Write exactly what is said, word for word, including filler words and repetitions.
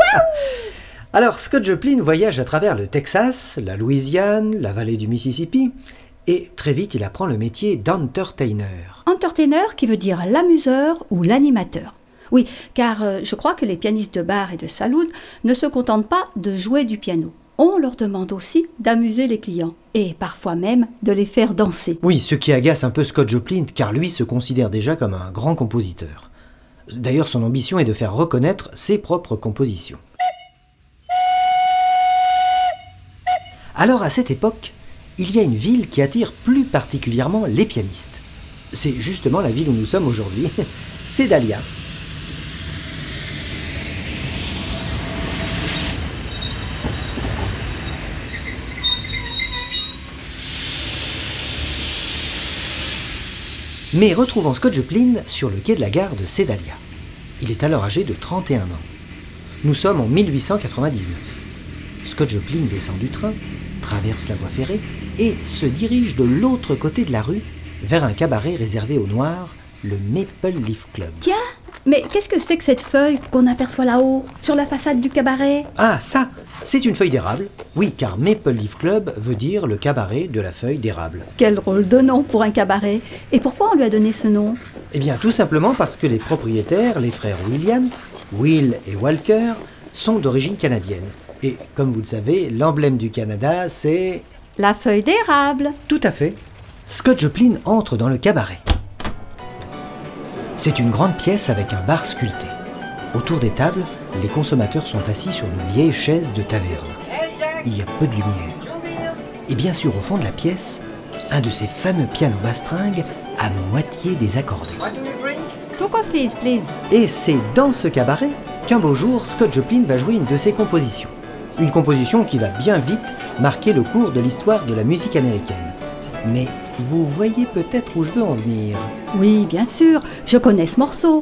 Alors, Scott Joplin voyage à travers le Texas, la Louisiane, la vallée du Mississippi, et très vite il apprend le métier d'entertainer. Entertainer qui veut dire l'amuseur ou l'animateur. Oui, car euh, je crois que les pianistes de bar et de saloon ne se contentent pas de jouer du piano. On leur demande aussi d'amuser les clients, et parfois même de les faire danser. Oui, ce qui agace un peu Scott Joplin, car lui se considère déjà comme un grand compositeur. D'ailleurs, son ambition est de faire reconnaître ses propres compositions. Alors, à cette époque, il y a une ville qui attire plus particulièrement les pianistes. C'est justement la ville où nous sommes aujourd'hui, Sedalia. Mais retrouvons Scott Joplin sur le quai de la gare de Sedalia. Il est alors âgé de trente et un ans. Nous sommes en mille huit cent quatre-vingt-dix-neuf. Scott Joplin descend du train, traverse la voie ferrée et se dirige de l'autre côté de la rue vers un cabaret réservé aux Noirs, le Maple Leaf Club. Tiens, mais qu'est-ce que c'est que cette feuille qu'on aperçoit là-haut, sur la façade du cabaret ? Ah, ça, c'est une feuille d'érable. Oui, car Maple Leaf Club veut dire le cabaret de la feuille d'érable. Quel drôle de nom pour un cabaret. Et pourquoi on lui a donné ce nom ? Eh bien, tout simplement parce que les propriétaires, les frères Williams, Will et Walker, sont d'origine canadienne. Et comme vous le savez, l'emblème du Canada, c'est... La feuille d'érable. Tout à fait. Scott Joplin entre dans le cabaret. C'est une grande pièce avec un bar sculpté. Autour des tables, les consommateurs sont assis sur de vieilles chaises de taverne. Il y a peu de lumière. Et bien sûr, au fond de la pièce, un de ces fameux pianos bastringues à moitié désaccordés. Two coffees, please. Et c'est dans ce cabaret qu'un beau jour, Scott Joplin va jouer une de ses compositions. Une composition qui va bien vite marquer le cours de l'histoire de la musique américaine. Mais vous voyez peut-être où je veux en venir. Oui, bien sûr, je connais ce morceau.